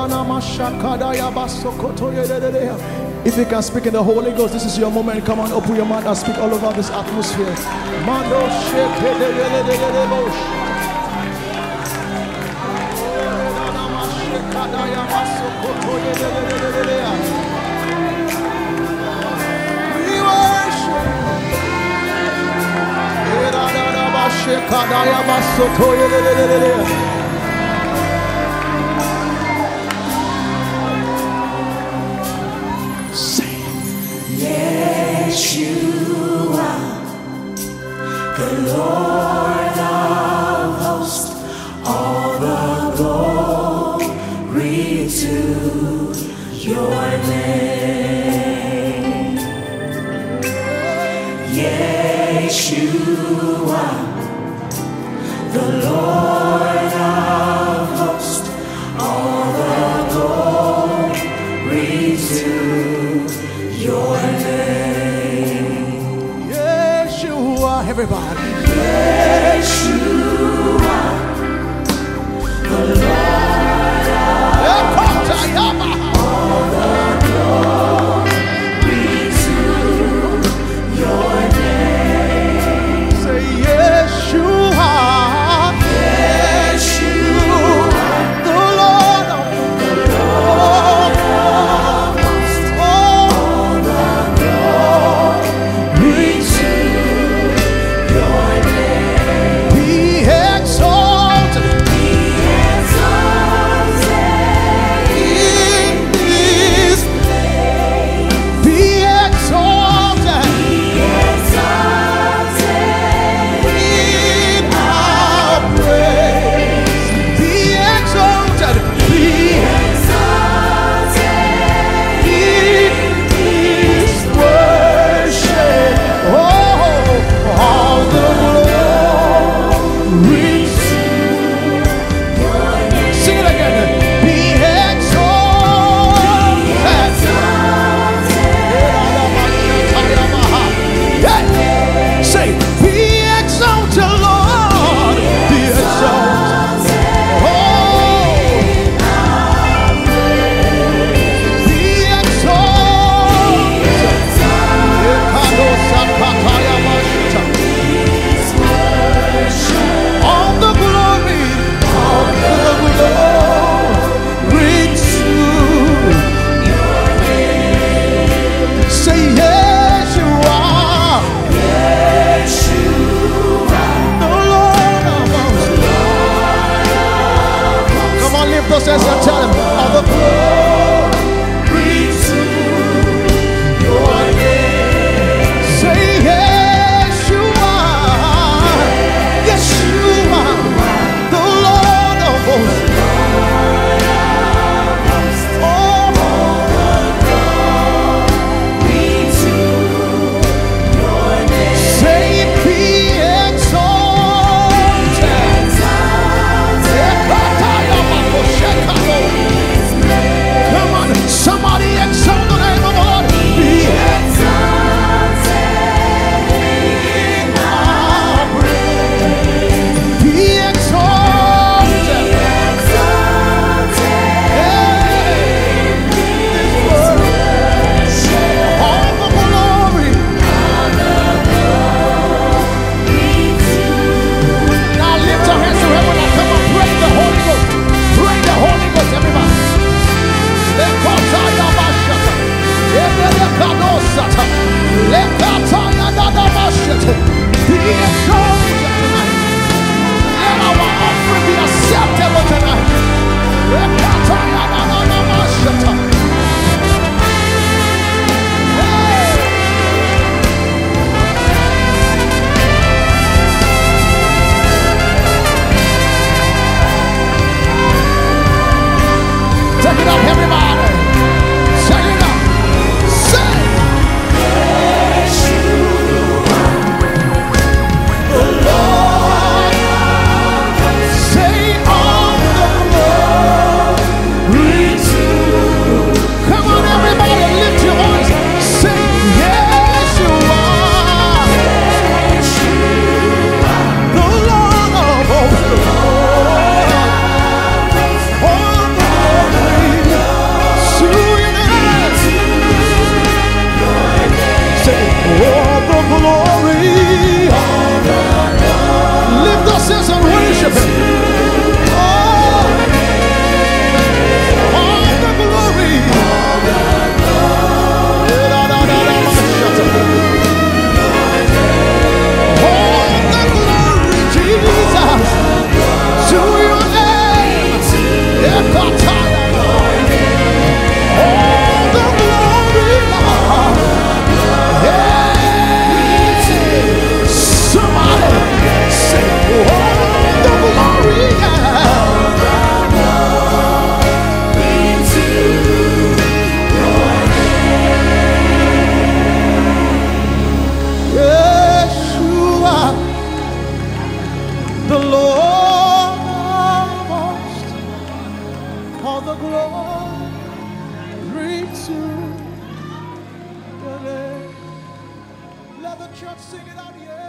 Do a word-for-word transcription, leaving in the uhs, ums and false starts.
If you can speak in the Holy Ghost, this is your moment. Come on, open your mouth and speak all over this atmosphere. We worship. Yes, you are the Lord of hosts, all the glory to your name. Yes, you are the Lord of hosts, all the glory to your name. Yes, you are, everybody. Yes, you are the Lord of hosts, all the glory to your name. Say yes, you are. Yes, you are the Lord of the Lord of hosts, all the glory to your name. Be exalted. Be exalted In this place. be exalted Be exalted in our praise. Be exalted. Be exalted in this worship. Oh, all the glory. your name. Sing it again. Be exalted. Hey, say, be exalted, Lord. Be exalted. Oh, be exalted. All the glory, all the glory to your name. Say yes, you are. Yes, you are The Lord of hosts. Come on, lift those hands and tell him all the glory to your name. Say yes, you are. Yes, you are. The Lord of hosts. Oh, say be exalted. glory to your name. Let the church sing it out, yeah.